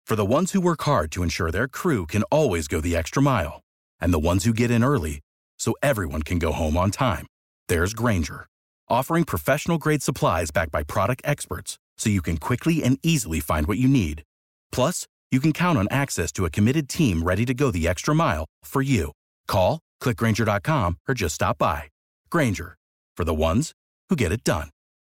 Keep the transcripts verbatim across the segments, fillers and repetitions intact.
For the ones who work hard to ensure their crew can always go the extra mile, and the ones who get in early so everyone can go home on time, there's Grainger, offering professional-grade supplies backed by product experts so you can quickly and easily find what you need. Plus, you can count on access to a committed team ready to go the extra mile for you. Call, click Grainger dot com, or just stop by. Grainger, for the ones who get it done.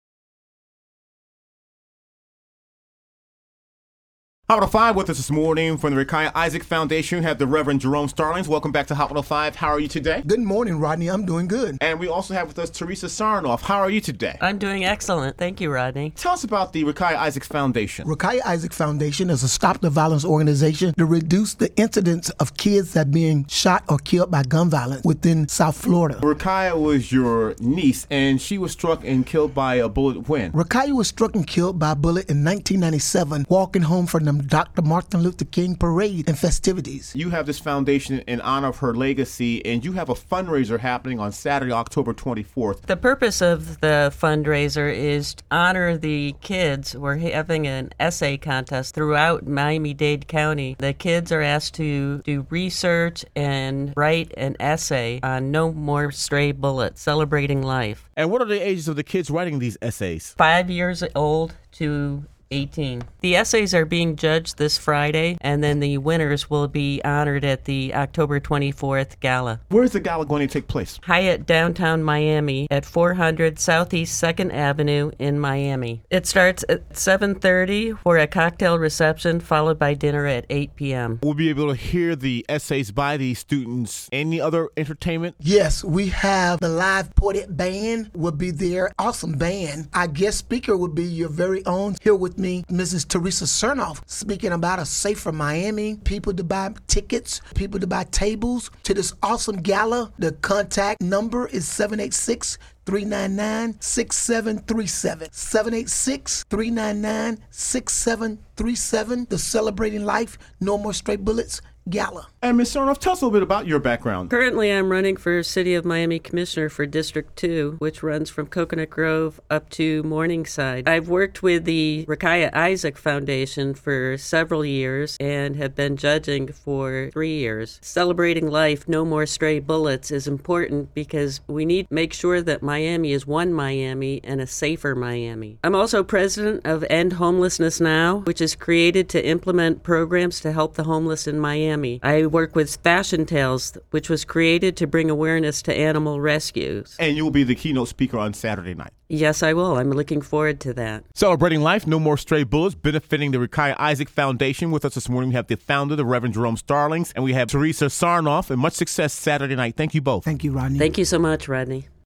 Hot one oh five with us this morning from the Rukiah Isaac Foundation. We have the Reverend Jerome Starlings. Welcome back to Hot one oh five. How are you today? Good morning, Rodney. I'm doing good. And we also have with us Teresa Sarnoff. How are you today? I'm doing excellent. Thank you, Rodney. Tell us about the Rukiah Isaac Foundation. Rukiah Isaac Foundation is a stop the violence organization to reduce the incidence of kids that are being shot or killed by gun violence within South Florida. Rukiah was your niece, and she was struck and killed by a bullet when? Rukiah was struck and killed by a bullet in nineteen ninety-seven, walking home from the Doctor Martin Luther King parade and festivities. You have this foundation in honor of her legacy, and you have a fundraiser happening on Saturday, October twenty-fourth. The purpose of the fundraiser is to honor the kids. We're having an essay contest throughout Miami-Dade County. The kids are asked to do research and write an essay on No More Stray Bullets, celebrating life. And what are the ages of the kids writing these essays? Five years old to eighteen. The essays are being judged this Friday, and then the winners will be honored at the October twenty-fourth gala. Where's the gala going to take place? Hyatt downtown Miami at four hundred Southeast second Avenue in Miami. It starts at seven thirty for a cocktail reception, followed by dinner at eight p.m. We'll be able to hear the essays by these students. Any other entertainment? Yes, we have the live portrait band will be there. Awesome band. Our guest speaker will be your very own, here with me, Missus Teresa Sarnoff, speaking about a safer Miami, people to buy tickets, people to buy tables to this awesome gala. The contact number is seven eight six, three nine nine, six seven three seven. seven eight six, three nine nine, six seven three seven. The Celebrating Life, No More Stray Bullets Gala. And Miz Sarnoff, tell us a little bit about your background. Currently, I'm running for City of Miami Commissioner for District two, which runs from Coconut Grove up to Morningside. I've worked with the Rukiah Isaac Foundation for several years and have been judging for three years. Celebrating Life, No More Stray Bullets is important because we need to make sure that Miami is one Miami and a safer Miami. I'm also president of End Homelessness Now, which is created to implement programs to help the homeless in Miami. I work with Fashion Tales, which was created to bring awareness to animal rescues. And you will be the keynote speaker on Saturday night. Yes, I will. I'm looking forward to that. Celebrating Life, No More Stray Bullets, benefiting the Rukiah Isaac Foundation. With us this morning, we have the founder, the Reverend Jerome Starlings, and we have Teresa Sarnoff, and much success Saturday night. Thank you both. Thank you, Rodney. Thank you so much, Rodney.